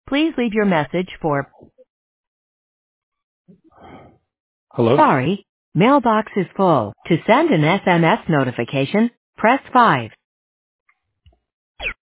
Please leave your message for Hello? sorry, mailbox is full. To send an SMS notification, press 5.